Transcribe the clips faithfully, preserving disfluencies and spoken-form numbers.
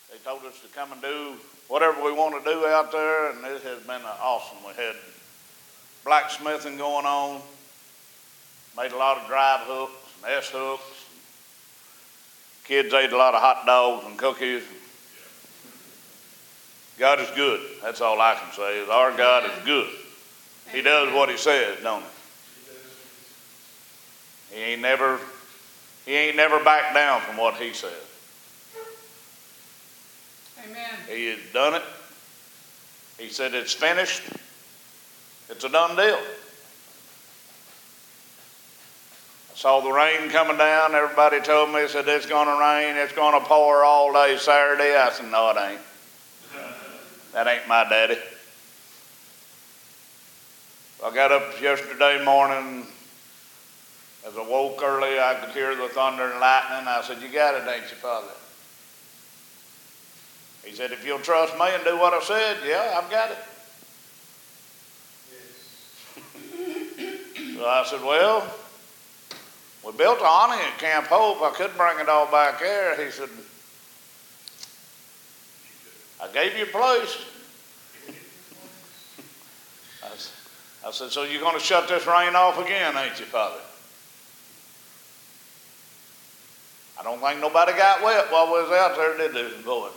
They told us to come and do whatever we want to do out there, and it has been awesome. We had blacksmithing going on, made a lot of drive hooks and S hooks. Kids ate a lot of hot dogs and cookies. God is good. That's all I can say is our God is good. He does what he says, don't he? He ain't never, he ain't never backed down from what he said. Amen. He has done it. He said it's finished. It's a done deal. I saw the rain coming down. Everybody told me, said it's going to rain. It's going to pour all day Saturday. I said, no, it ain't. That ain't my daddy. I got up yesterday morning. As I woke early, I could hear the thunder and lightning. I said, you got it, ain't you, Father? He said, if you'll trust me and do what I said, yeah, I've got it. Yes. So I said, well, we built an awning at Camp Hope. I could bring it all back there. He said, I gave you a place. I, I said, so you're going to shut this rain off again, ain't you, Father? I don't think nobody got wet while we was out there, did they, boy?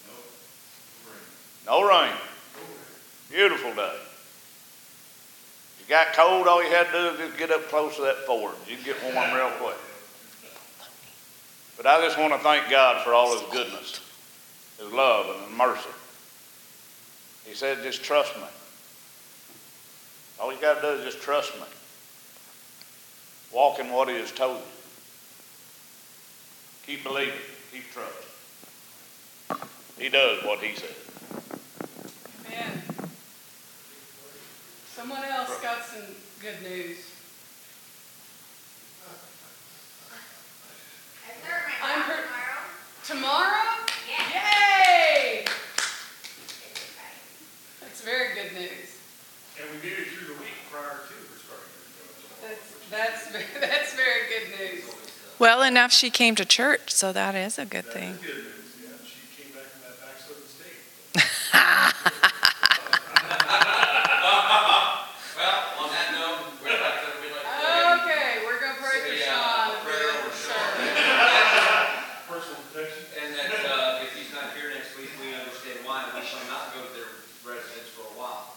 No rain. No rain. Beautiful day. If you got cold, all you had to do is just get up close to that forge. You can get warm real quick. But I just want to thank God for all his goodness, his love, and his mercy. He said, just trust me. All you got to do is just trust me. Walk in what he has told you. Keep believing. Keep trusting. He does what he said. Amen. Someone else got some good news. I'm per- tomorrow? Yes. Yay! That's very good news. And we did it through the week prior to her starting. That's that's that's very good news. Well enough she came to church, so that is a good thing. That is good news, yeah. She came back from that backslidden state. Well, on that note, we're back to everybody like Okay, we're going to pray for Sean. and prayer we're over gonna Sean. Personal protection. And that uh, if he's not here next week, we understand why, and we shall not go to their residence for a while.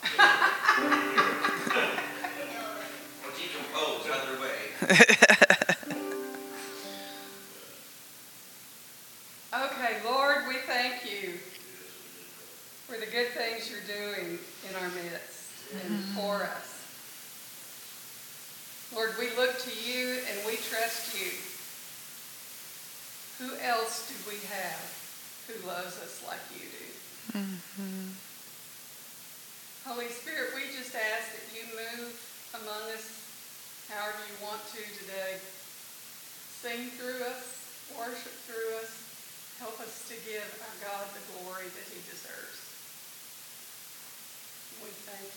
Or decompose either way. Okay, Lord, we thank you for the good things you're doing in our midst and for us. Lord, we look to you and we trust you. Who else do we have who loves us like you do? Mm-hmm. Holy Spirit, we just ask that you move among us however you want to today. Sing through us, worship through us. Help us to give our God the glory that he deserves. We thank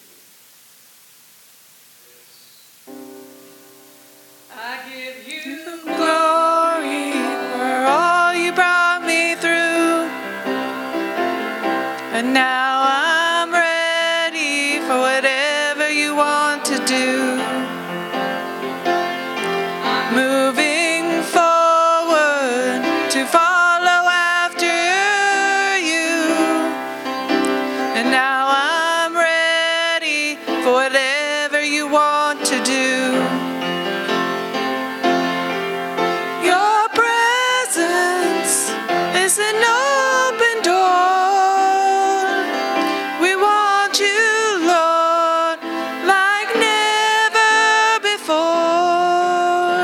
you. I give you Glory for all you brought me through. And now I'm ready for whatever you want to do. Moving forward to follow after you. And now I'm ready for whatever you want to do. Your presence is an open door. We want you, Lord, like never before.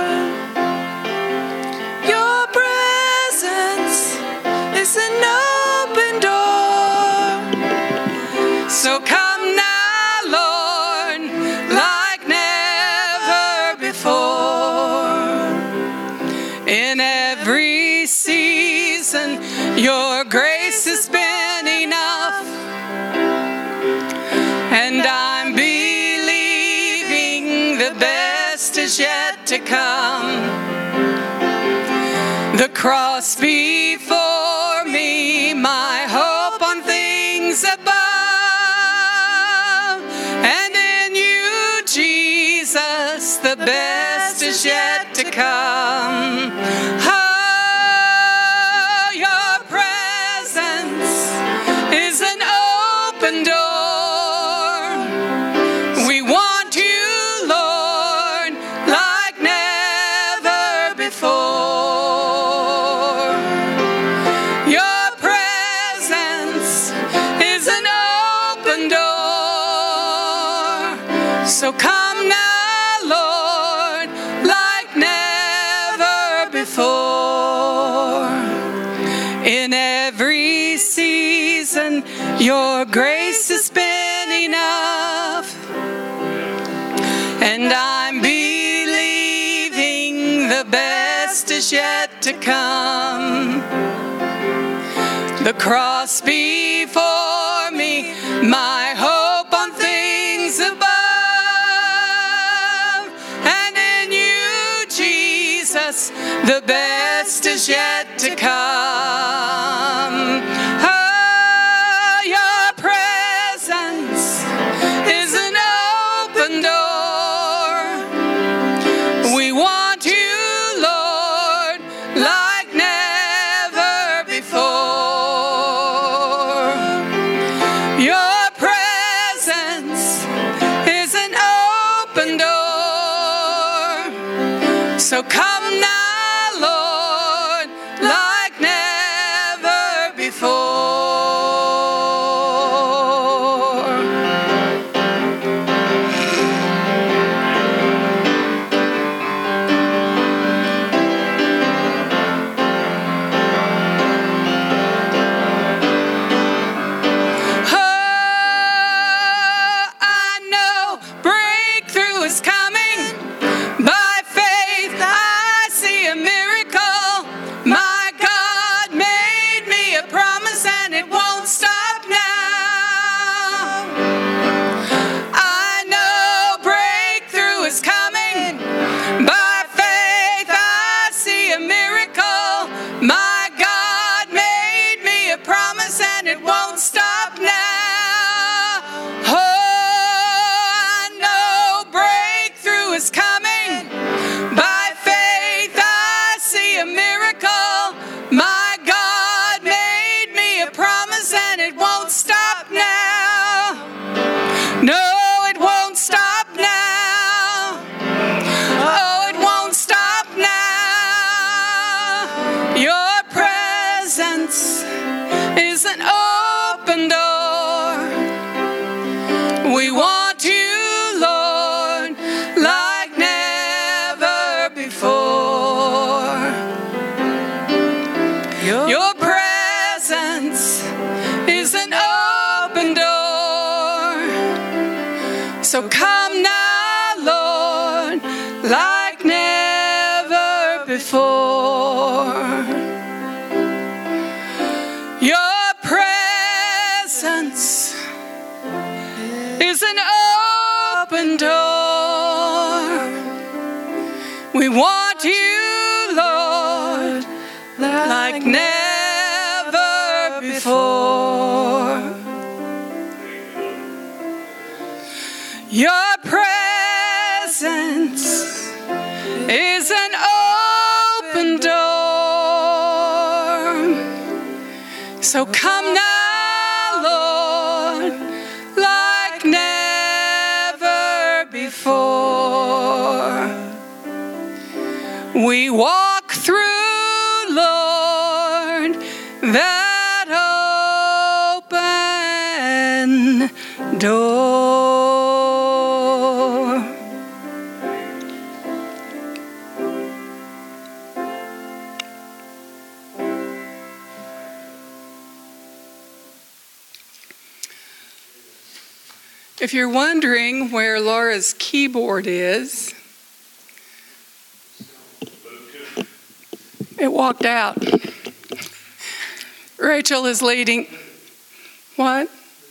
Your presence is an open door. So come now, Lord, like never before. In every season, your grace has been enough. And I'm believing the best is yet to come. The cross before me, my yet to come. Oh, your presence is an open door. We want you, Lord, like never before. Your presence is an open door. So come now, Lord, like never before. In every season, your grace has been enough. And I'm believing the best is yet to come. The cross before me, my hope on things above. And in you, Jesus, the best is yet to come. Oh, your presence is an open door. We want you, Lord, like never before. Your presence is an open door. So come now, Lord, like never before. Oh, I know breakthrough is coming. By faith, I see a miracle. My God made me a promise, and it won't stop now. I know breakthrough is coming. By faith, I see a miracle. My God made me a promise, and it won't stop now. Oh, I know breakthrough is coming. By faith, I see a miracle. My God made me a promise, and it won't stop now. No, it won't stop now. Oh, it won't stop now. Your presence is an open door. We want you, Lord, like never before. Your presence is an open door. So come now, Lord, like never before. Your presence is an open door. We want you, Lord, like never before. Your presence is an open door. So come now, Lord, like never before. We walk through, Lord, that open door. If you're wondering where Laura's keyboard is, it walked out. Rachel is leading. What?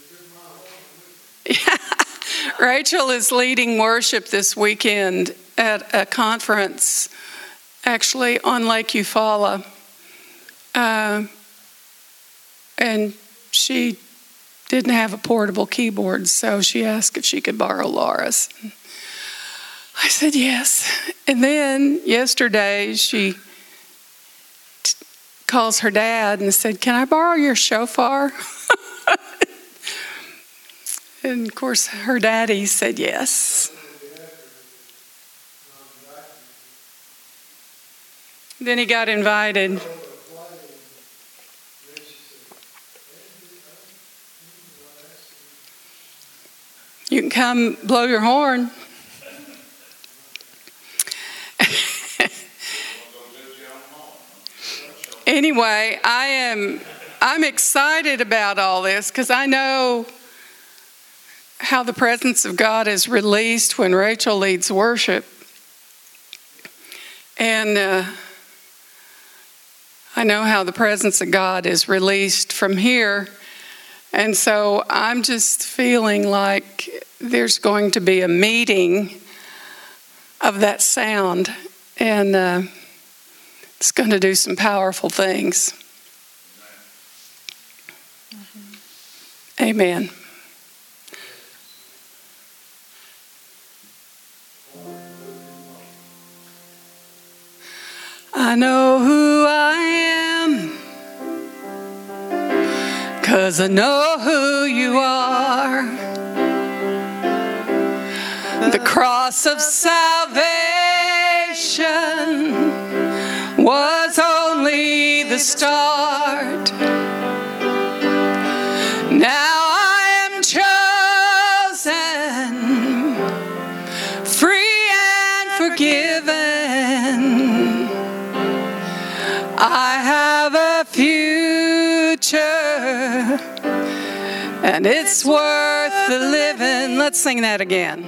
Yeah. Rachel is leading worship this weekend at a conference, actually on Lake Eufaula. Uh, and she didn't have a portable keyboard, so she asked if she could borrow Laura's. I said, yes. And then yesterday she t- calls her dad and said, can I borrow your shofar? And of course her daddy said yes. Then he got invited. You can come blow your horn. Anyway, I am I'm excited about all this because I know how the presence of God is released when Rachel leads worship. And uh, I know how the presence of God is released from here. And so I'm just feeling like there's going to be a meeting of that sound. And uh, it's going to do some powerful things. Mm-hmm. Amen. I know who I am, 'cause I know who you are. The cross of salvation was only the start. Now I am chosen, free and forgiven. I have a future, and it's worth the living. Let's sing that again.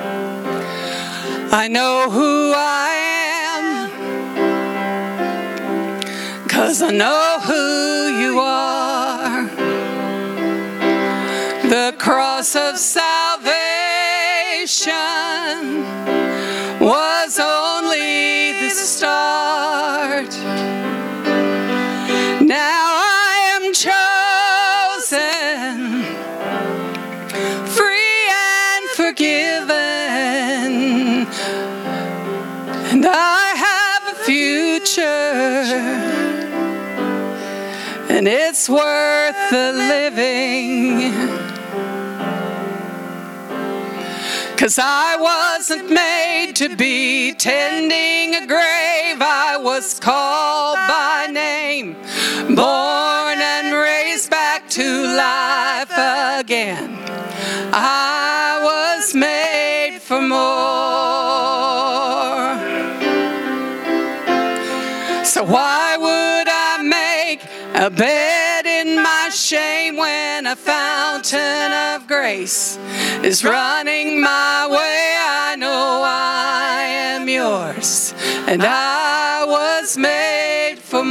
I know who I am, 'cause I know who you are. The cross of salvation was only the start. Now I am chosen, free and forgiven, and I have a future, and it's worth the living. 'Cause I wasn't made to be tending a grave. I was called by name, born and raised back to life again. I was made for more. So why would I make a bed in my shame when a fountain of grace is running my way? I know I am yours, and I was made for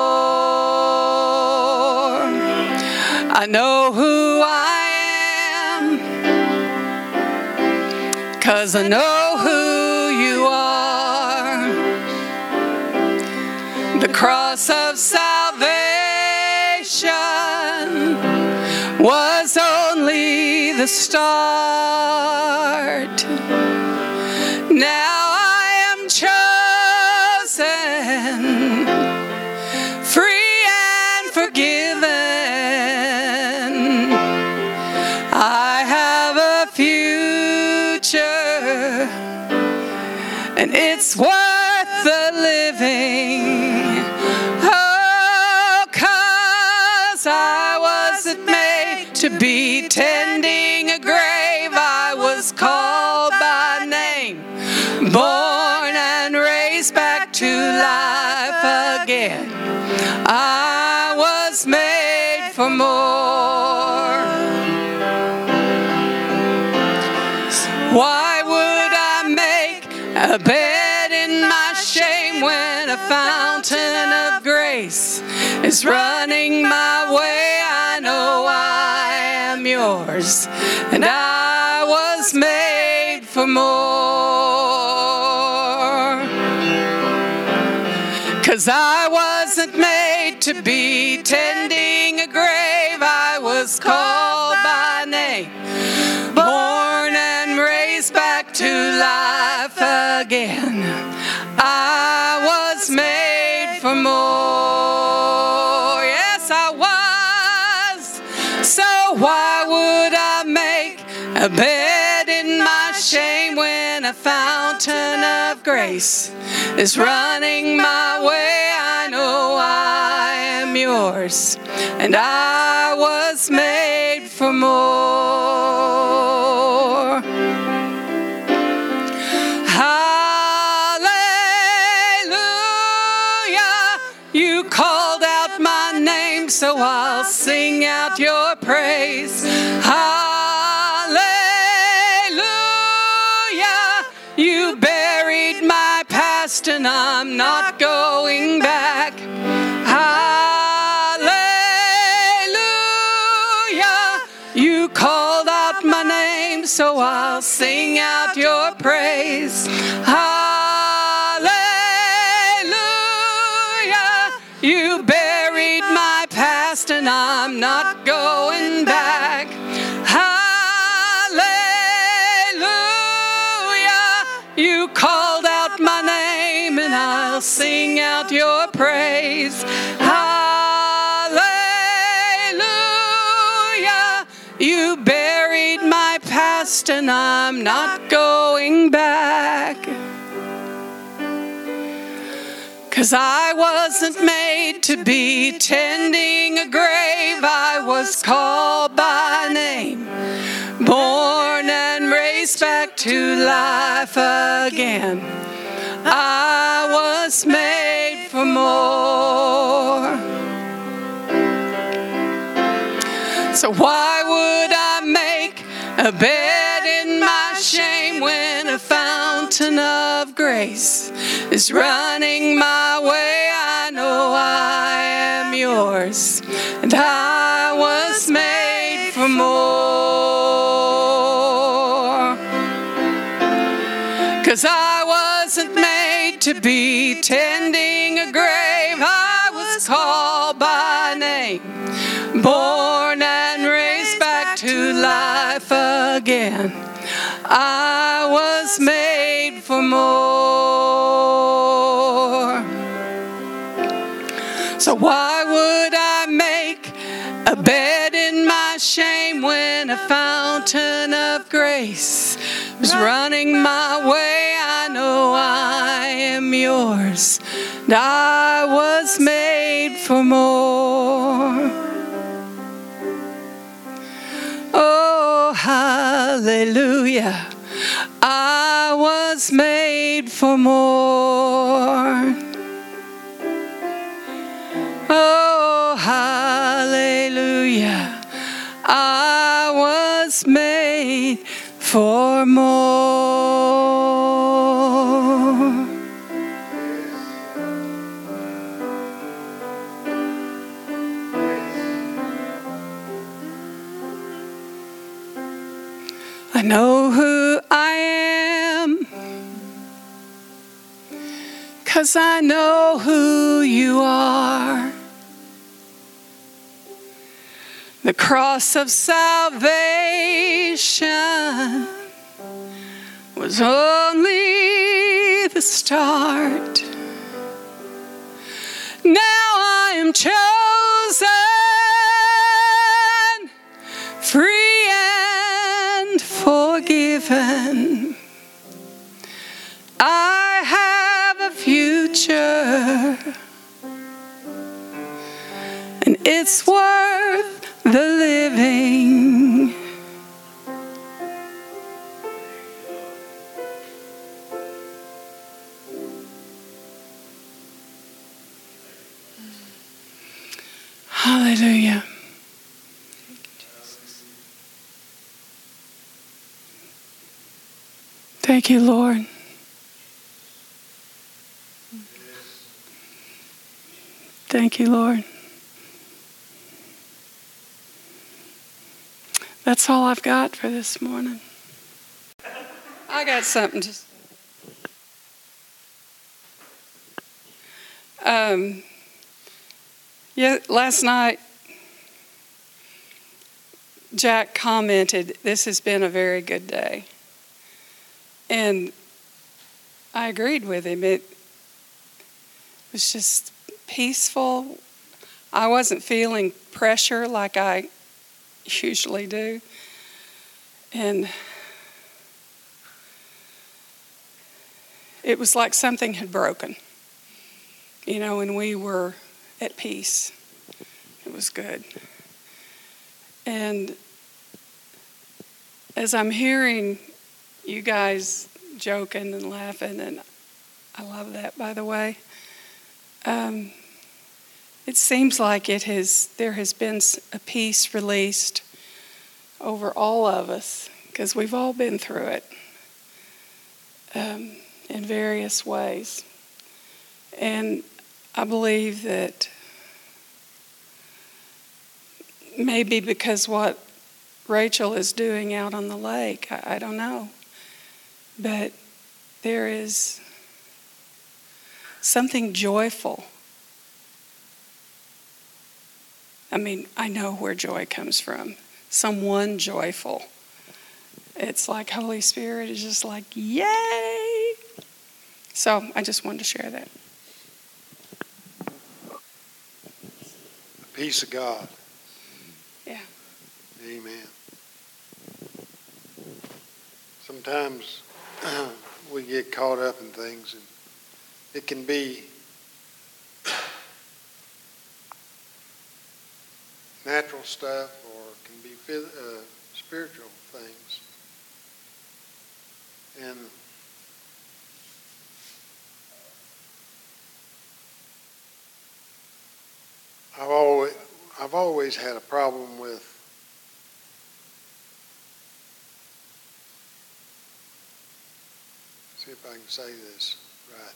more. I know who I am, 'cause I know who you are. The cross of salvation was only the start. Now I am chosen, free and forgiven. I have a future, and it's worth the living. Oh, 'cause I wasn't made to be tending a grave. I was called by name, born and raised back to life again. I was made for more. Why would I make a bed in my shame when a fountain of grace is running my way? I know I am yours, and I was made for more. 'Cause I wasn't made to be tending a grave. I was called by name, born and raised back to life again. I was made for more. Yes, I was. So why would I make a bed in my shame when a fountain of grace is running my way? I know I am yours, and I was made for more. Hallelujah, you called out my name, so I'll sing out your praise. Hallelujah, you buried my past and I'm not going back. Hallelujah, you called out my name, so I'll sing out your praise. Hallelujah, you buried my past and I'm not going back. Hallelujah, you called out my name and I'll sing out your praise. Hallelujah, you buried my past and I'm not going back. 'Cause I wasn't made to be tending a grave. I was called by name, born and raised back to life again. I was made for more. So why would I make a bed in my shame when a fountain of grace is running my way? I know I am yours, and I was made for more. 'Cause I wasn't made to be tending a grave. I was called by name, born and raised back to life again. I was made for more. So why would I make a bed in my shame when a fountain of grace is running my way? I know I am yours, and I was made for more. Oh, hallelujah, I was made for more. Oh, hallelujah, I was made for more. I know who I am, 'cause I know who you are. The cross of salvation was only the start. Now I am chosen, free and forgiven. I have a future, and it's worth the living. Hallelujah. Thank you, Lord. Thank you, Lord. That's all I've got for this morning. I got something to say. Um, yeah, last night, Jack commented, "This has been a very good day." And I agreed with him. It was just peaceful. I wasn't feeling pressure like I usually do. And it was like something had broken, you know, and we were at peace. It was good. And as I'm hearing you guys joking and laughing, and I love that, by the way, um, it seems like it has. There has been a peace released over all of us, because we've all been through it um, in various ways. And I believe that maybe because what Rachel is doing out on the lake, I, I don't know, but there is something joyful. I mean, I know where joy comes from. Someone joyful. It's like Holy Spirit is just like, yay! So I just wanted to share that. The peace of God. Yeah. Amen. Sometimes we get caught up in things, and it can be natural stuff or it can be uh, spiritual things. And I've always, I've always had a problem with see if I can say this right.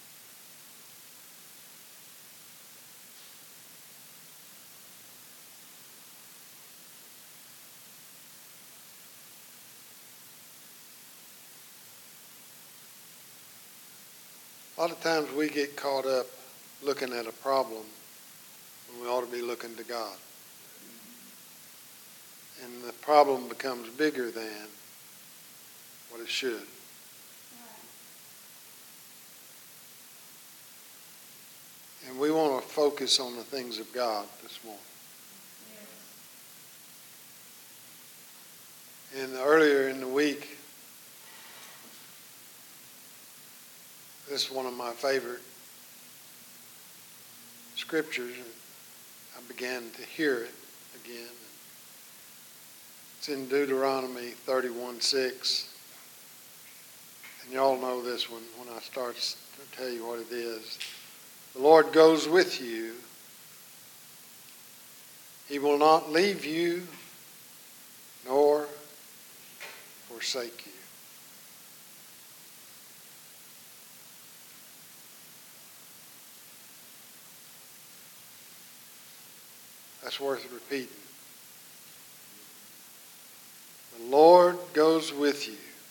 A lot of times we get caught up looking at a problem when we ought to be looking to God. And the problem becomes bigger than what it should. And we want to focus on the things of God this morning. And earlier in the week, this is one of my favorite scriptures. I began to hear it again. It's in Deuteronomy thirty-one six. And y'all know this one when I start to tell you what it is. The Lord goes with you. He will not leave you nor forsake you. That's worth repeating. The Lord goes with you.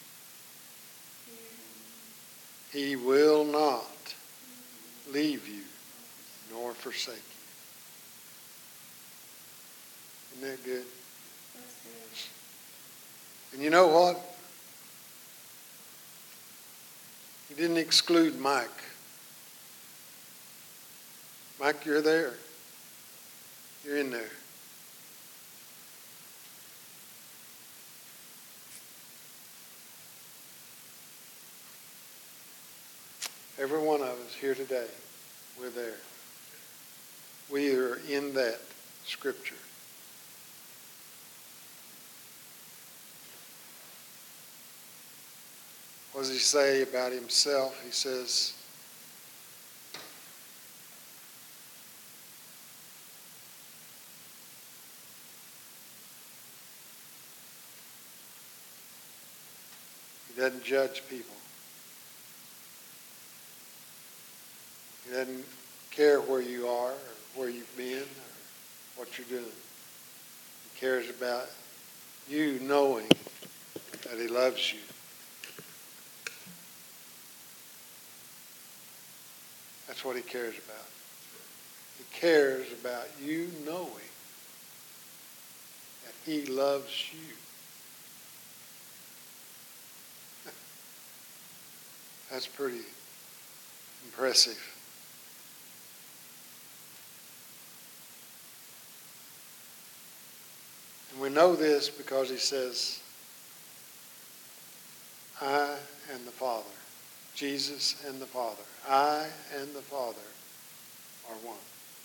He will not leave you nor forsake you. Isn't that good? That's good. And you know what? He didn't exclude Mike. Mike, you're there. You're in there. Every one of us here today, we're there. We are in that scripture. What does he say about himself? He says, he doesn't judge people. He doesn't care where you are or where you've been or what you're doing. He cares about you knowing that he loves you. That's what he cares about. He cares about you knowing that he loves you. That's pretty impressive. And we know this because he says, I and the Father, Jesus and the Father, I and the Father are one.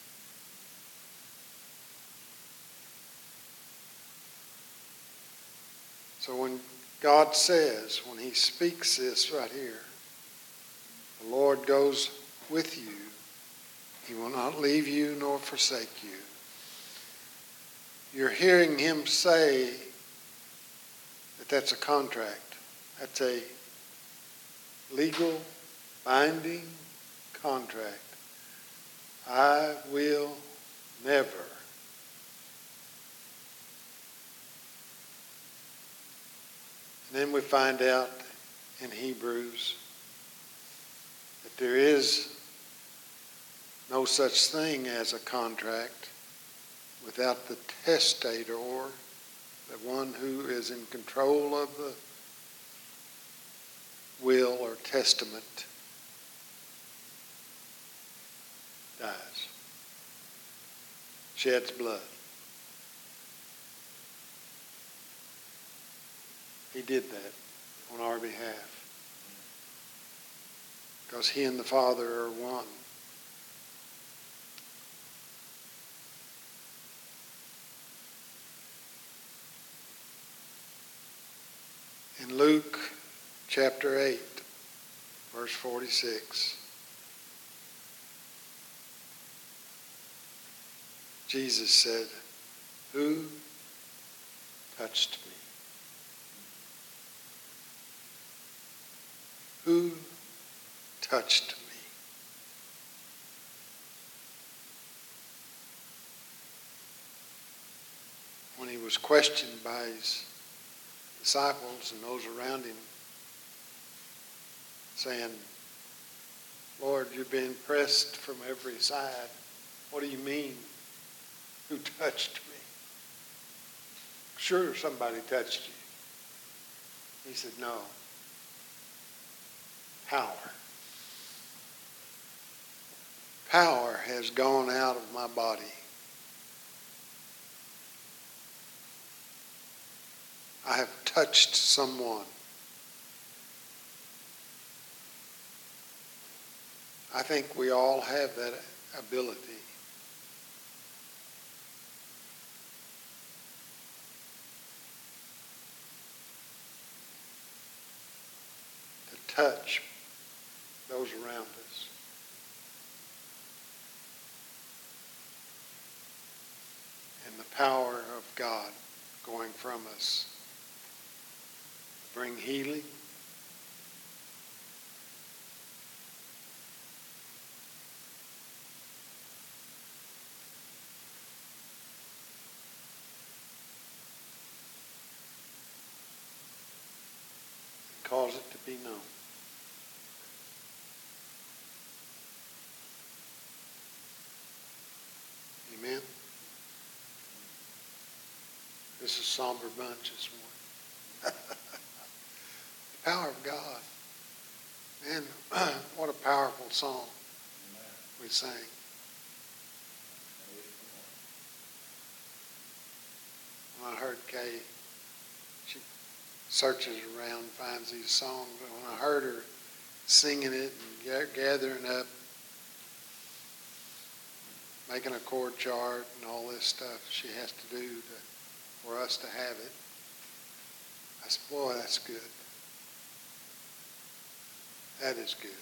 So when God says, when he speaks this right here, the Lord goes with you. He will not leave you nor forsake you. You're hearing him say that that's a contract. That's a legal, binding contract. I will never And then we find out in Hebrews that there is no such thing as a contract without the testator, or the one who is in control of the will or testament, dies, sheds blood. He did that on our behalf because he and the Father are one. In Luke chapter eight, verse forty-six, Jesus said, "Who touched me?" Who touched me? When he was questioned by his disciples and those around him, saying, Lord, you're being pressed from every side. What do you mean? Who touched me? Sure, somebody touched you. He said, no. Power. Power has gone out of my body. I have touched someone. I think we all have that ability. To touch those around us. And the power of God going from us to bring healing, and cause it to be known. Amen. This is a somber bunch this morning. The power of God. Man, what a powerful song we sang. When I heard Kay, she searches around, finds these songs. But when I heard her singing it and gathering up, making a chord chart and all this stuff she has to do to, for us to have it. I said, boy, that's good. That is good.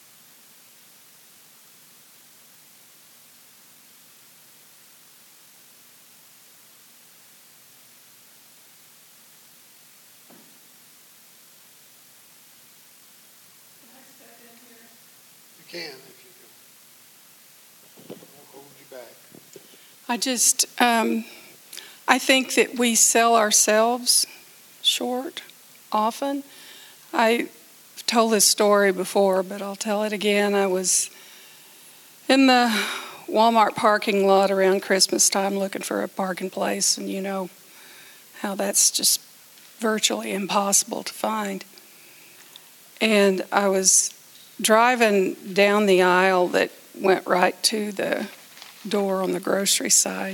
Can I step in here? You can if you can. I won't hold you back. I just, um, I think that we sell ourselves short often. I've told this story before, but I'll tell it again. I was in the Walmart parking lot around Christmas time looking for a parking place, and you know how that's just virtually impossible to find. And I was driving down the aisle that went right to the door on the grocery side.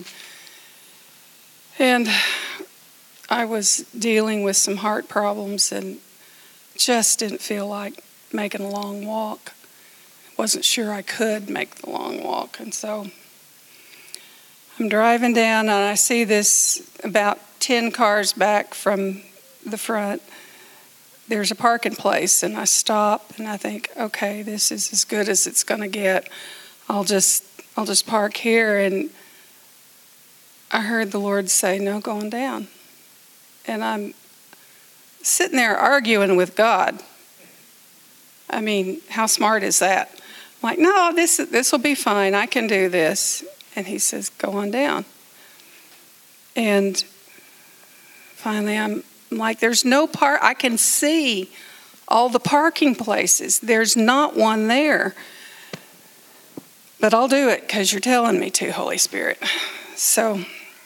And I was dealing with some heart problems and just didn't feel like making a long walk. Wasn't sure I could make the long walk. And so I'm driving down and I see this about ten cars back from the front. There's a parking place and I stop and I think, okay, this is as good as it's going to get. I'll just I'll just park here. And I heard the Lord say, no, going down. And I'm sitting there arguing with God. I mean, how smart is that? I'm like, no, this this will be fine. I can do this. And he says, go on down. And finally, I'm like, there's no park. I can see all the parking places. There's not one there. But I'll do it because you're telling me to, Holy Spirit. So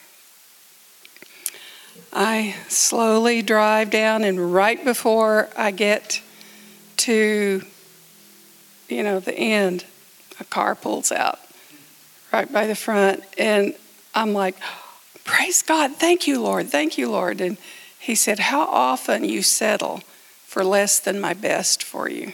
I slowly drive down, and right before I get to, you know, the end, a car pulls out right by the front, and I'm like, praise God, thank you, Lord, thank you, Lord. And he said, how often you settle for less than my best for you,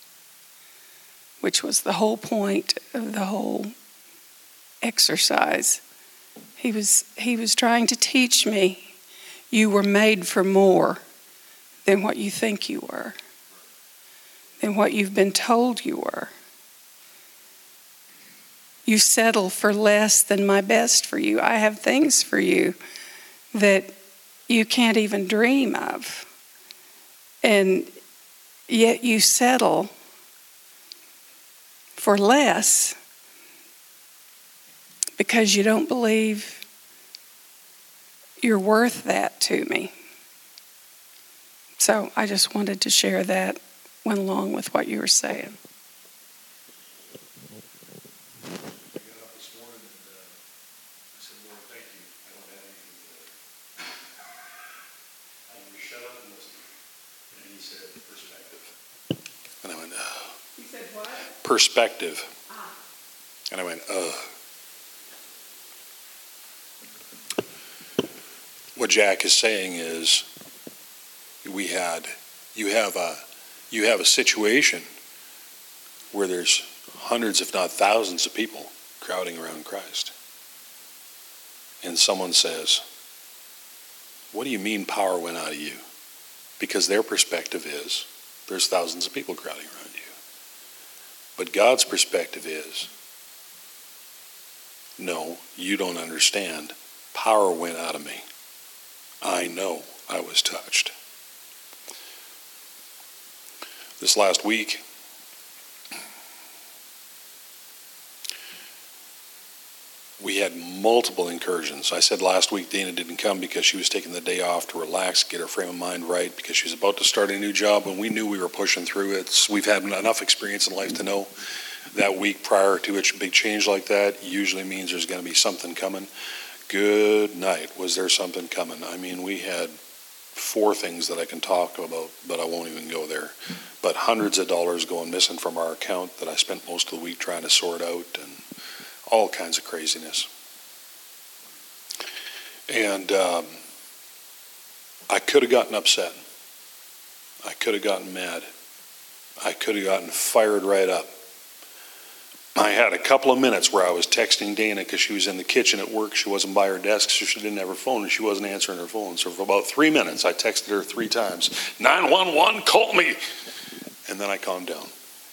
which was the whole point of the whole exercise. He was he was trying to teach me, you were made for more than what you think you were, than what you've been told you were. You settle for less than my best for you. I have things for you that you can't even dream of. And yet you settle for less because you don't believe you're worth that to me. So I just wanted to share that, went along with what you were saying. And I went, oh. You said what? Perspective. Ah. And I went, ugh. What Jack is saying is, we had, you have a, you have a situation where there's hundreds, if not thousands, of people crowding around Christ, and someone says, "What do you mean power went out of you?" Because their perspective is, there's thousands of people crowding around you. But God's perspective is, no, you don't understand. Power went out of me. I know I was touched. This last week, we had multiple incursions. I said last week Dana didn't come because she was taking the day off to relax, get her frame of mind right, because she was about to start a new job, and we knew we were pushing through it. We've had enough experience in life to know that week prior to a big change like that usually means there's going to be something coming. Good night. Was there something coming? I mean, we had four things that I can talk about, but I won't even go there. But hundreds of dollars going missing from our account that I spent most of the week trying to sort out, and all kinds of craziness. And um, I could have gotten upset. I could have gotten mad. I could have gotten fired right up. I had a couple of minutes where I was texting Dana because she was in the kitchen at work. She wasn't by her desk, so she didn't have her phone, and she wasn't answering her phone. So for about three minutes, I texted her three times, nine one one, call me. And then I calmed down.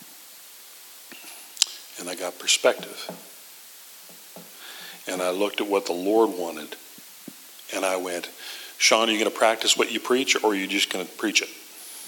And I got perspective. And I looked at what the Lord wanted. And I went, Sean, are you going to practice what you preach, or are you just going to preach it?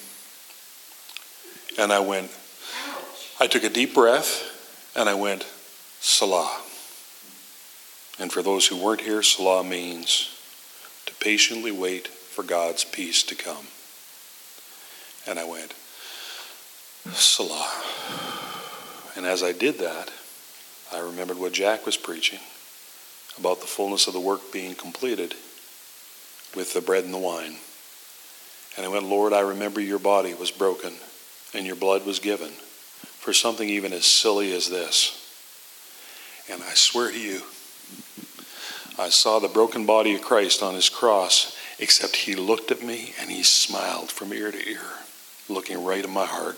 And I went, I took a deep breath, and I went, Salah. And for those who weren't here, Salah means to patiently wait for God's peace to come. And I went, Salah. And as I did that, I remembered what Jack was preaching about the fullness of the work being completed with the bread and the wine. And I went, Lord, I remember your body was broken and your blood was given for something even as silly as this. And I swear to you, I saw the broken body of Christ on his cross, except he looked at me and he smiled from ear to ear, looking right in my heart.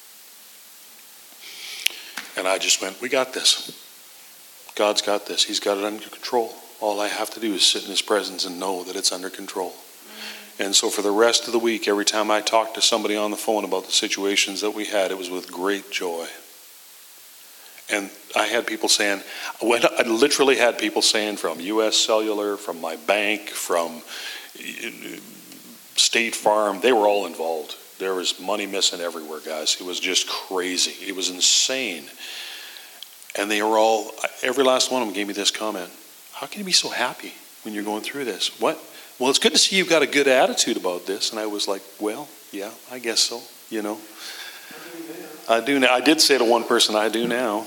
And I just went, we got this. God's got this. He's got it under control. All I have to do is sit in his presence and know that it's under control. And so for the rest of the week, every time I talked to somebody on the phone about the situations that we had, it was with great joy. And I had people saying, I literally had people saying from U S Cellular, from my bank, from State Farm, they were all involved. There was money missing everywhere, guys. It was just crazy. It was insane. And they were all, every last one of them gave me this comment. How can you be so happy when you're going through this? What? Well, it's good to see you've got a good attitude about this. And I was like, well, yeah, I guess so, you know. I do now. I did say to one person, I do now.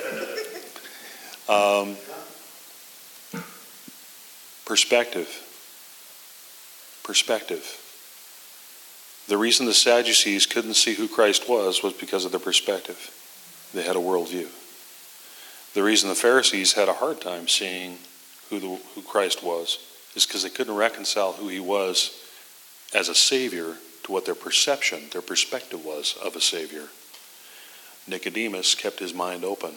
Um, perspective. Perspective. The reason the Sadducees couldn't see who Christ was was because of their perspective. They had a worldview. The reason the Pharisees had a hard time seeing who, the, who Christ was is because they couldn't reconcile who he was as a Savior to what their perception, their perspective was of a Savior. Nicodemus kept his mind open.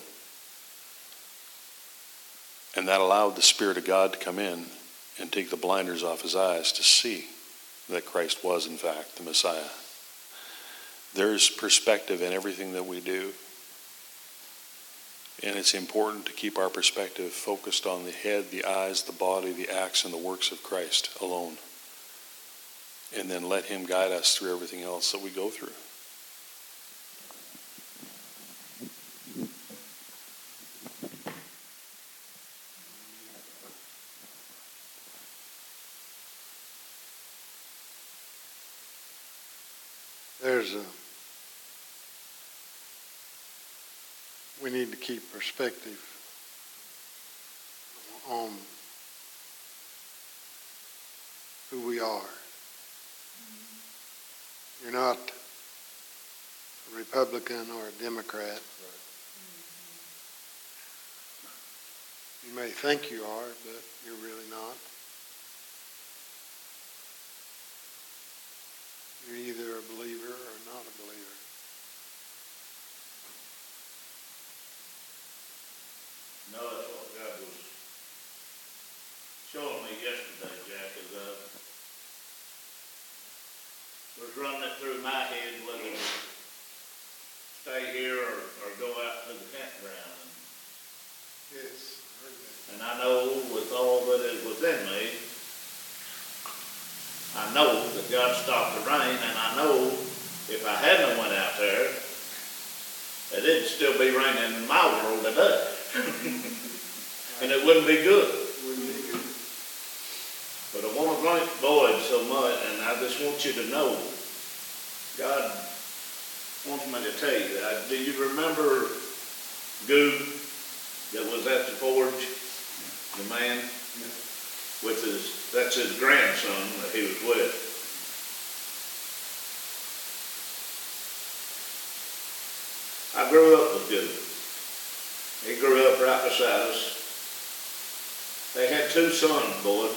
And that allowed the Spirit of God to come in and take the blinders off his eyes to see that Christ was, in fact, the Messiah. There's perspective in everything that we do. And it's important to keep our perspective focused on the head, the eyes, the body, the acts, and the works of Christ alone. And then let him guide us through everything else that we go through. There's a, we need to keep perspective on who we are. You're not a Republican or a Democrat. You may think you are, but you're really not. You're either a believer or not a believer. No, that's what God was showing me yesterday, Jack, is uh, was running it through my head whether to stay here or, or go out to the campground. Yes. And I know with all that is within me, I know that God stopped the rain, and I know if I hadn't went out there, that it'd still be raining in my world today. And it wouldn't be good. But I want to thank Boyd so much, and I just want you to know, God wants me to tell you that. Do you remember Goo that was at the forge, the man? Yeah. With his, that's his grandson that he was with. I grew up with Goo. He grew up right beside us. They had two sons, boy.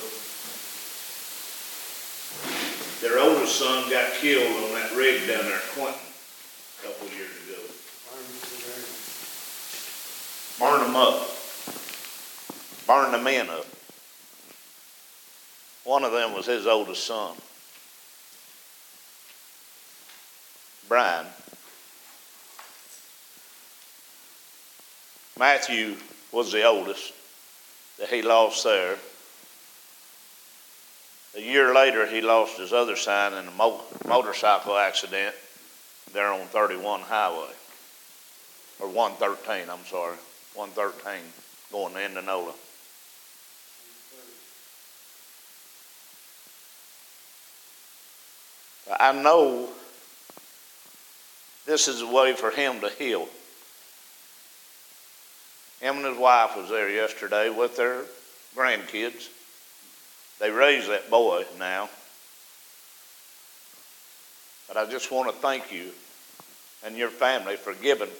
Their oldest son got killed on that rig down there at Quentin a couple of years ago. Burned them up. Burned the men up. One of them was his oldest son, Brian. Matthew was the oldest that he lost there. A year later, he lost his other son in a mo- motorcycle accident there on thirty-one Highway, or one thirteen, I'm sorry, one thirteen going to Indianola. I know this is a way for him to heal. Him and his wife was there yesterday with their grandkids. They raised that boy now. But I just want to thank you and your family forgiven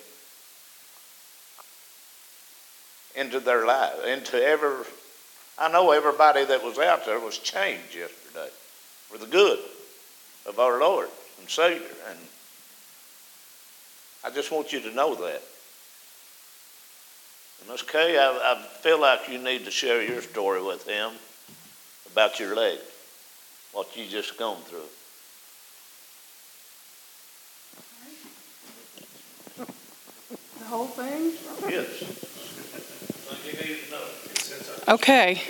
into their life, into every, I know everybody that was out there was changed yesterday for the good of our Lord and Savior. And I just want you to know that. And Miss Kay, I, I feel like you need to share your story with him about your leg, what you just gone through. The whole thing? Yes. You need to know. Okay.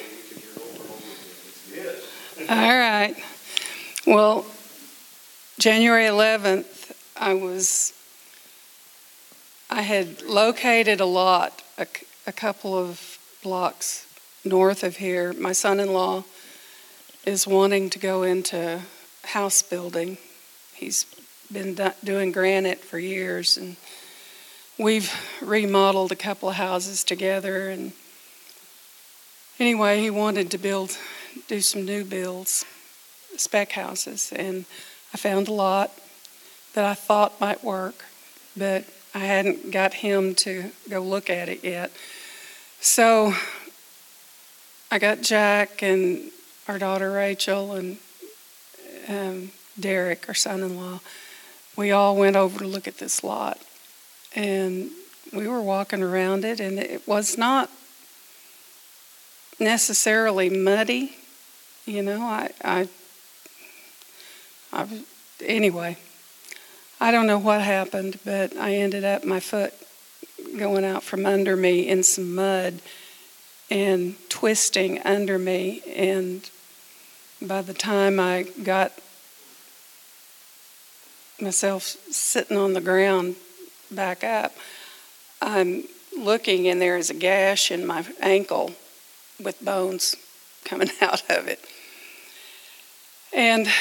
Yes. All right. Well, January eleventh, I was, I had located a lot, a, a couple of blocks north of here. My son-in-law is wanting to go into house building. He's been do- doing granite for years, and we've remodeled a couple of houses together. And anyway, he wanted to build, do some new builds, spec houses, and I found a lot that I thought might work, but I hadn't got him to go look at it yet. So I got Jack and our daughter Rachel and um, Derek, our son-in-law. We all went over to look at this lot, and we were walking around it, and it was not necessarily muddy. You know, I, I, I, anyway, I don't know what happened, but I ended up, my foot going out from under me in some mud and twisting under me. And by the time I got myself sitting on the ground back up, I'm looking, and there is a gash in my ankle with bones coming out of it. And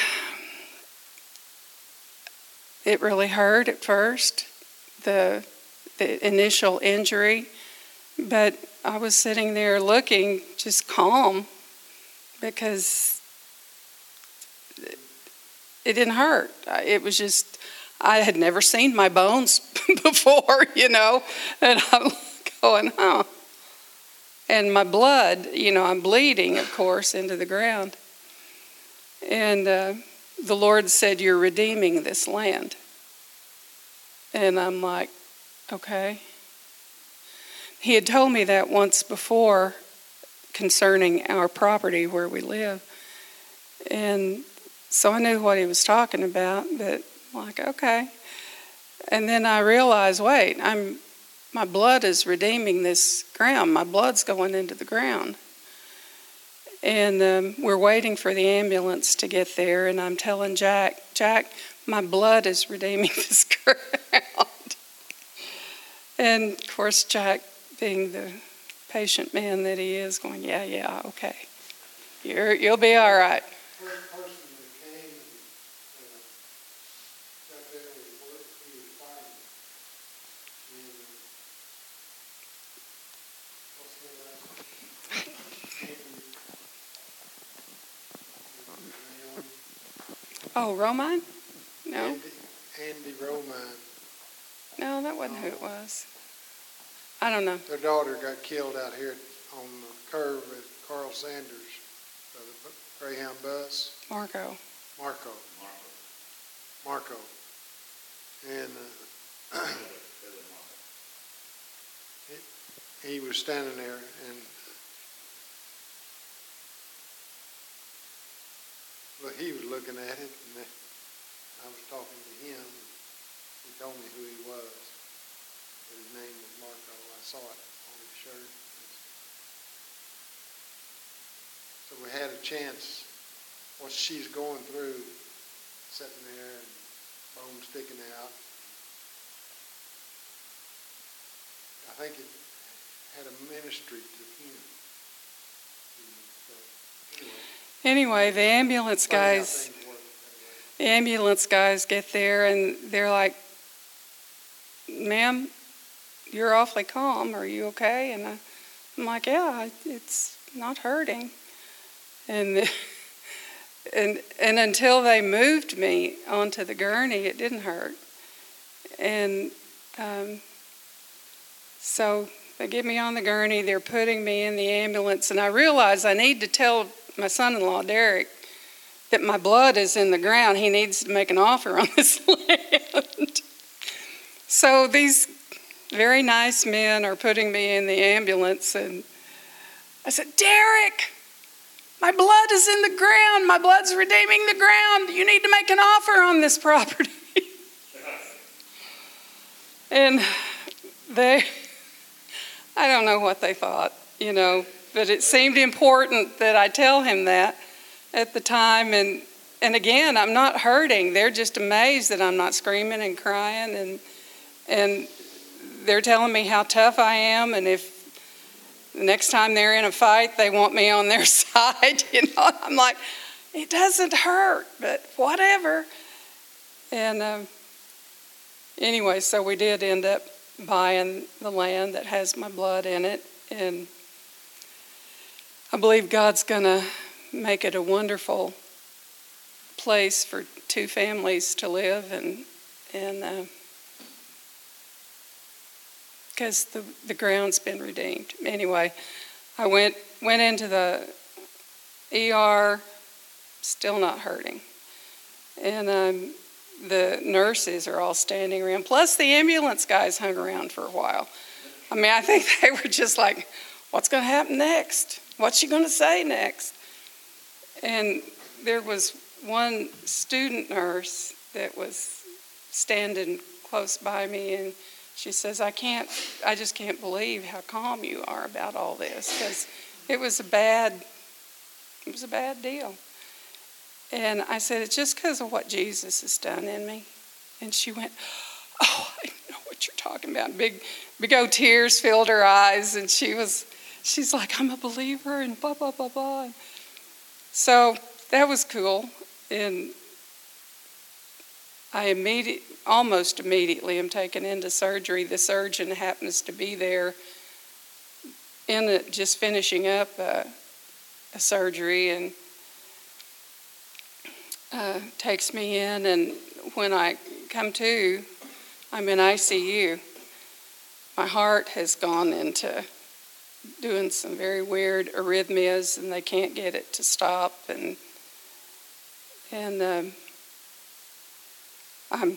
it really hurt at first, the the initial injury, but I was sitting there looking just calm because it didn't hurt. It was just, I had never seen my bones before, you know, and I'm going, huh. And my blood, you know, I'm bleeding, of course, into the ground. And uh, the Lord said, "You're redeeming this land." And I'm like, okay. He had told me that once before concerning our property where we live. And so I knew what he was talking about, but I'm like, okay. And then I realized, wait, I'm my blood is redeeming this ground. My blood's going into the ground. And um, we're waiting for the ambulance to get there, and I'm telling Jack, Jack, my blood is redeeming this ground. And of course, Jack, being the patient man that he is, going, yeah, yeah, okay. You're, you'll be all right. First person that came and uh, got there was work, he was fighting. And uh, what's the last name? Oh, Romine? No, Andy, Andy Romine. no, that wasn't who it was. I don't know. Their daughter got killed out here on the curve at Carl Sanders, by the Greyhound bus. Marco. Marco. Marco. And uh, he, he was standing there, and look, he was looking at it, and I was talking to him. He told me who he was. His name was Marco. I saw it on his shirt. So we had a chance, what she's going through, sitting there and bones sticking out. I think it had a ministry to him. So, anyway, Anyway, the ambulance funny how guys, things work that way. the ambulance guys get there, and they're like, "Ma'am, you're awfully calm. Are you okay?" And I, I'm like, "Yeah, it's not hurting." And and and until they moved me onto the gurney, it didn't hurt. And um, so they get me on the gurney, they're putting me in the ambulance, and I realize I need to tell my son-in-law, Derek, that my blood is in the ground. He needs to make an offer on this land. So these very nice men are putting me in the ambulance, and I said, Derek, my blood is in the ground. My blood's redeeming the ground. You need to make an offer on this property. And they, I don't know what they thought, you know, but it seemed important that I tell him that at the time. And, and again, I'm not hurting. They're just amazed that I'm not screaming and crying. And, and they're telling me how tough I am. And if the next time they're in a fight, they want me on their side, you know, I'm like, it doesn't hurt, but whatever. And um, anyway, so we did end up buying the land that has my blood in it. And I believe God's going to make it a wonderful place for two families to live, and and uh, because the, the ground's been redeemed. Anyway, I went went into the E R, still not hurting. And um, the nurses are all standing around. Plus the ambulance guys hung around for a while. I mean, I think they were just like, what's going to happen next? What's she going to say next? And there was one student nurse that was standing close by me, and she says, I can't, I just can't believe how calm you are about all this, because it was a bad, it was a bad deal. And I said, it's just because of what Jesus has done in me. And she went, oh, I know what you're talking about. Big, big old tears filled her eyes, and she was, she's like, I'm a believer, and blah, blah, blah, blah. So that was cool. And I immediately, almost immediately, am taken into surgery. The surgeon happens to be there in it, just finishing up a, a surgery, and uh, takes me in. And when I come to, I'm in I C U. My heart has gone into doing some very weird arrhythmias, and they can't get it to stop. And and um, I'm,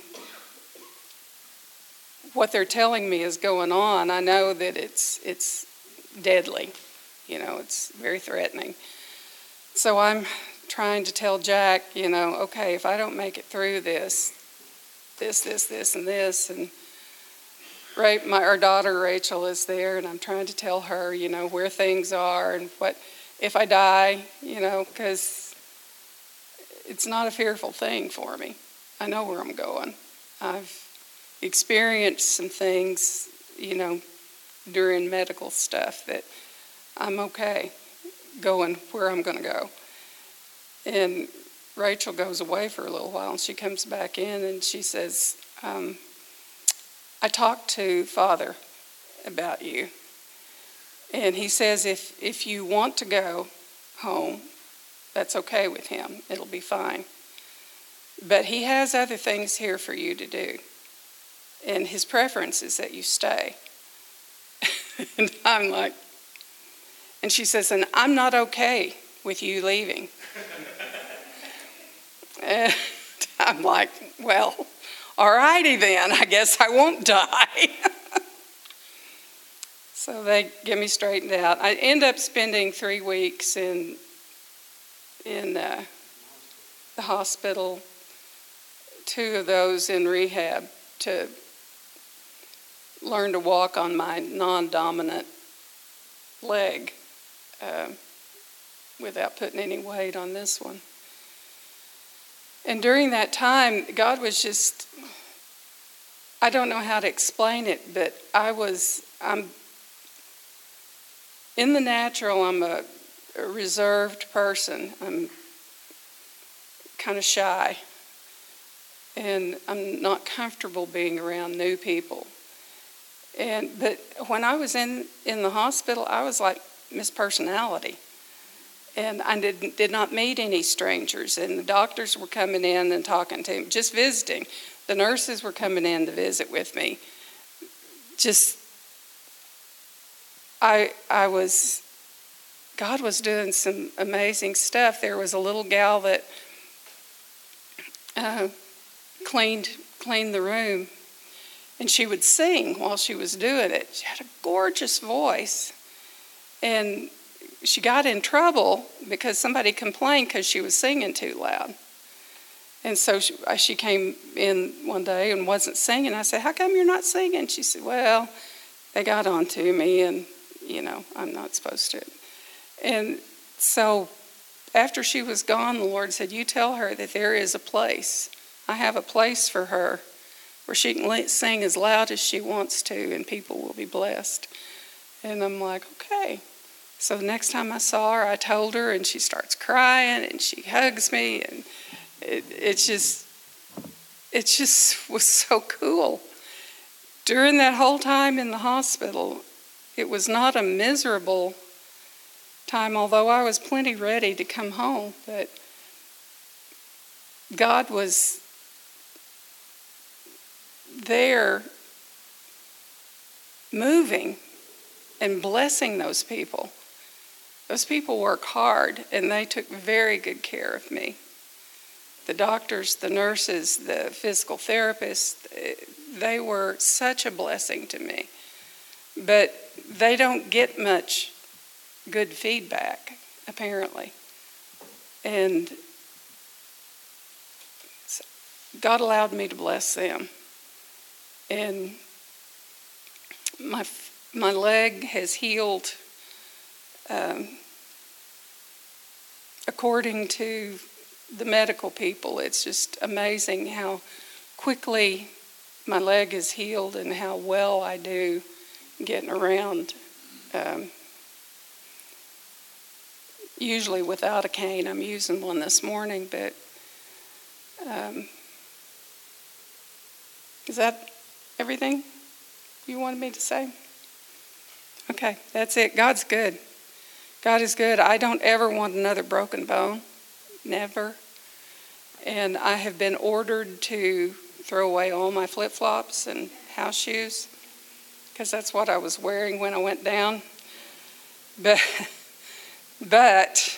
what they're telling me is going on. I know that it's it's deadly, you know, it's very threatening. So I'm trying to tell Jack, you know, okay, if I don't make it through this, this, this, this, and this, and right, my our daughter Rachel is there, and I'm trying to tell her, you know, where things are and what if I die, you know, because it's not a fearful thing for me. I know where I'm going. I've experienced some things, you know, during medical stuff that I'm okay going where I'm going to go. And Rachel goes away for a little while, and she comes back in, and she says, um, I talked to Father about you, and he says if if you want to go home, that's okay with him. It'll be fine. But he has other things here for you to do, and his preference is that you stay. And I'm like, and she says, and I'm not okay with you leaving. And I'm like, well, all righty then, I guess I won't die. So they get me straightened out. I end up spending three weeks in in uh, the hospital, two of those in rehab, to learn to walk on my non-dominant leg uh, without putting any weight on this one. And during that time, God was just, I don't know how to explain it, but I was, I'm, in the natural, I'm a, a reserved person. I'm kind of shy. And I'm not comfortable being around new people. And but when I was in, in the hospital, I was like Miss Personality. And I did, did not meet any strangers. And the doctors were coming in and talking to him, just visiting. The nurses were coming in to visit with me. Just, I, I was, God was doing some amazing stuff. There was a little gal that uh, cleaned, cleaned the room, and she would sing while she was doing it. She had a gorgeous voice. And she got in trouble because somebody complained because she was singing too loud. And so she, she came in one day and wasn't singing. I said, how come you're not singing? She said, well, they got on to me and, you know, I'm not supposed to. And so after she was gone, the Lord said, you tell her that there is a place. I have a place for her where she can sing as loud as she wants to and people will be blessed. And I'm like, okay. So the next time I saw her, I told her, and she starts crying, and she hugs me, and it, it's just, it just was so cool. During that whole time in the hospital, it was not a miserable time, although I was plenty ready to come home, but God was there moving and blessing those people. Those people work hard, and they took very good care of me. The doctors, the nurses, the physical therapists, they were such a blessing to me. But they don't get much good feedback, apparently. And God allowed me to bless them. And my my leg has healed um, according to the medical people. It's just amazing how quickly my leg is healed and how well I do getting around. Um, usually without a cane. I'm using one this morning, but um, is that everything you wanted me to say? Okay, that's it. God's good. God is good. I don't ever want another broken bone. Never. And I have been ordered to throw away all my flip-flops and house shoes because that's what I was wearing when I went down. But, but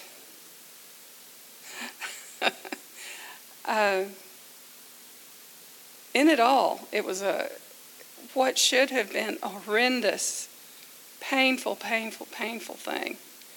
uh, in it all, it was a what should have been a horrendous, painful, painful, painful thing.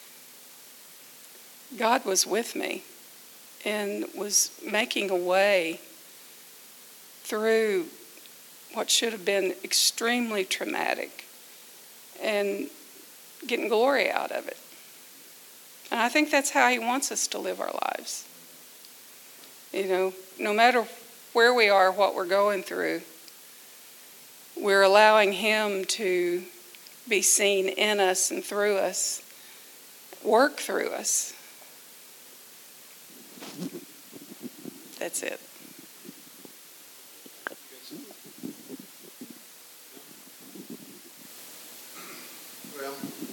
God was with me and was making a way through what should have been extremely traumatic and getting glory out of it. And I think that's how he wants us to live our lives. You know, no matter where we are, what we're going through, we're allowing him to be seen in us and through us, work through us. That's it. Well,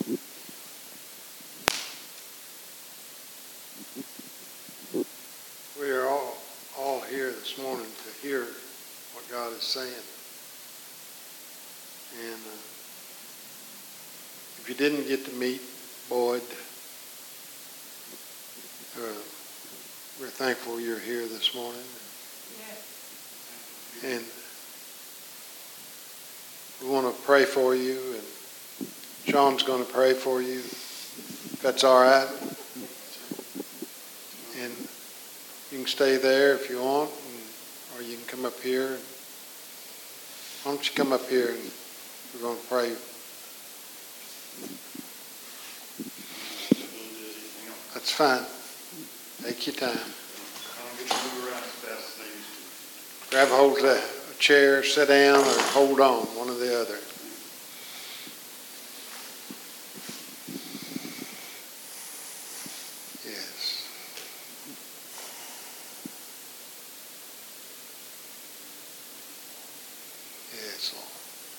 we are all, all here this morning to hear what God is saying. And uh, if you didn't get to meet Boyd, uh, we're thankful you're here this morning. Yes. And we want to pray for you, and Sean's going to pray for you, if that's all right. And you can stay there if you want, and, or you can come up here. Why don't you come up here, and we're going to pray. That's fine. Take your time. Grab a hold of a chair, sit down, or hold on, one or the other. Yes. Yes, Lord.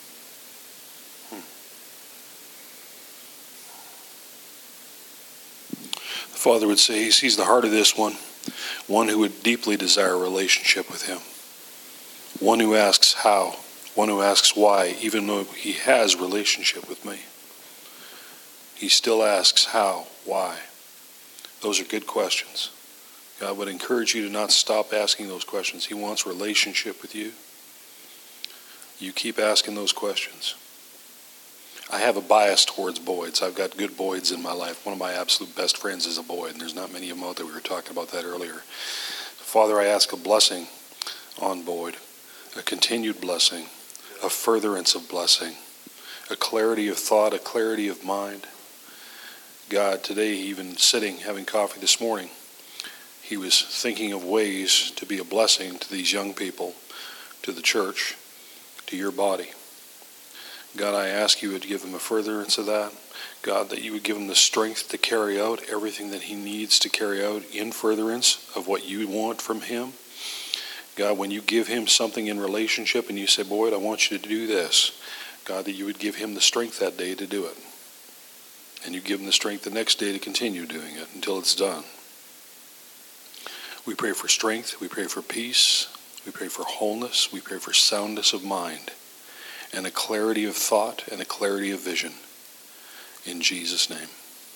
The Father would say he sees the heart of this one, one who would deeply desire a relationship with him, One who asks how, one who asks why, even though he has relationship with me. He still asks how, why. Those are good questions. God would encourage you to not stop asking those questions. He wants relationship with you. You keep asking those questions. I have a bias towards Boyds. I've got good Boyds in my life. One of my absolute best friends is a Boyd, and there's not many of them out there. We were talking about that earlier. Father, I ask a blessing on Boyd, a continued blessing, a furtherance of blessing, a clarity of thought, a clarity of mind. God, today, even sitting, having coffee this morning, he was thinking of ways to be a blessing to these young people, to the church, to your body. God, I ask you to give him a furtherance of that. God, that you would give him the strength to carry out everything that he needs to carry out in furtherance of what you want from him. God, when you give him something in relationship and you say, Boyd, I want you to do this, God, that you would give him the strength that day to do it. And you give him the strength the next day to continue doing it until it's done. We pray for strength. We pray for peace. We pray for wholeness. We pray for soundness of mind and a clarity of thought and a clarity of vision. In Jesus' name.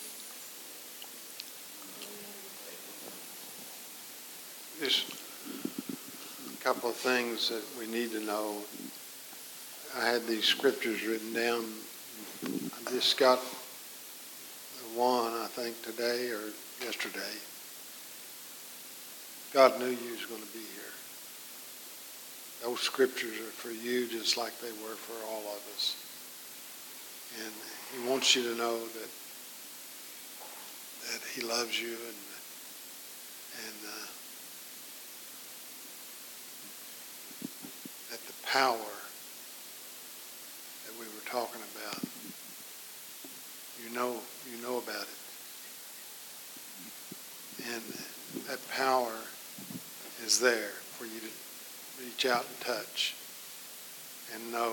Just a couple of things that we need to know. I had these scriptures written down. I just got one, I think, today or yesterday. God knew you was going to be here. Those scriptures are for you just like they were for all of us. And he wants you to know that that he loves you and and uh, that the power that we were talking about, you know, you know about it. And that power is there for you to reach out and touch and know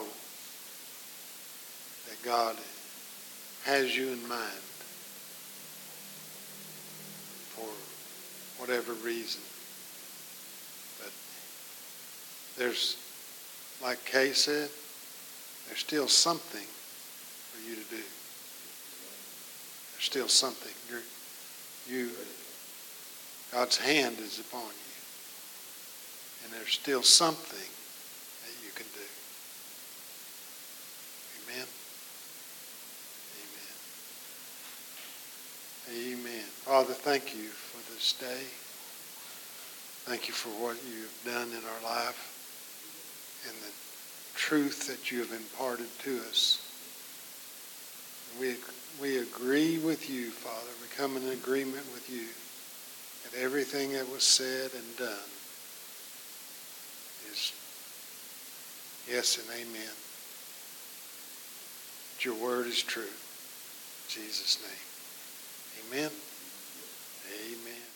that God has you in mind for whatever reason. But there's, like Kay said, there's still something for you to do. There's still something. You're, you, God's hand is upon you. And there's still something that you can do. Amen. Amen. Amen. Father, thank you for this day. Thank you for what you have done in our life and the truth that you have imparted to us. We, we agree with you, Father. We come in agreement with you that everything that was said and done is yes and amen. That your word is true. In Jesus' name. Amen. Amen.